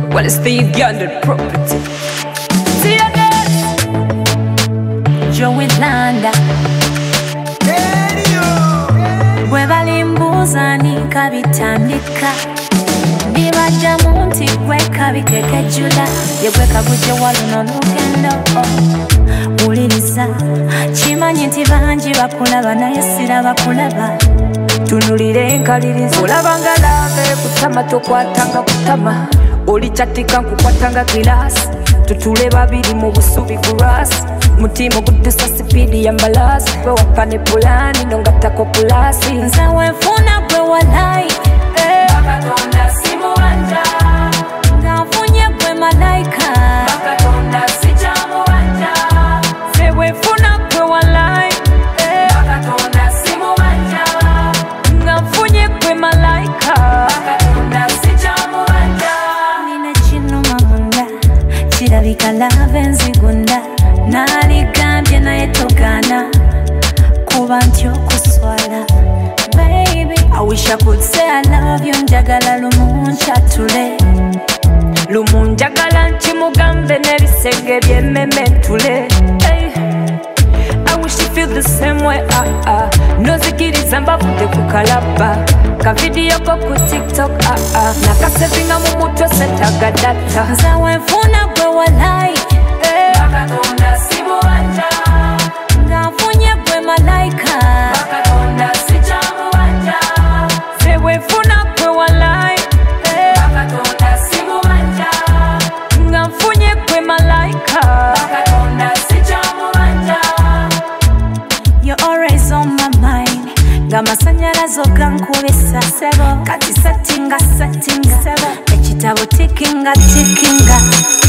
Well, it's the Uganda property. See you Joey Landa Bwe balimbuuza nika bitandika Ndibaja munti gweka bikekejula Yegweka guje waluno lugendo Uliriza Chimanyi nti bangi bakulaba naye siraba kulaba Tunulire nkaliriza Olabanga lave kutama tokwatanga kutama Olichatika nkukwatanga gilasi Tutule babiri mu busubi kurasi Mutima gudusa sipidi ya mbalasi Gwe wapane pulani nongatako pulasi Nze wenfuna gwe walai Bakatonda simu wanja Nga nfunye gwe malaika Bakatonda sijamu wanja Nze wenfuna gwe walai Bakatonda simu wanja Nga nfunye gwe malaika Bakatonda sijamu wanja Nina chinuma munda Chirabika lave nzigunda Naligambye naye togana Kuba ntyo kuswala Baby, I wish I could say I love you Njagala lumunchatule Lumunjagala nchimugambe Nebisenge byemementule Hey, I wish you feel the same way Nozikiriza mbavude kukalaba Ka video ko ku TikTok Nakasevinga mu mutwe setaga data Nze wenfuna gwe walai Bakatonda simu wanja Nga nfunye gwe malaika Bakatonda sijamu wanja Nze wenfuna gwe walai Bakatonda simu wanja Nga nfunye gwe malaika Bakatonda sijamu wanja You're always on my mind Ngamasanyalazo gankubisa Kati settinga Ekitabo tikinga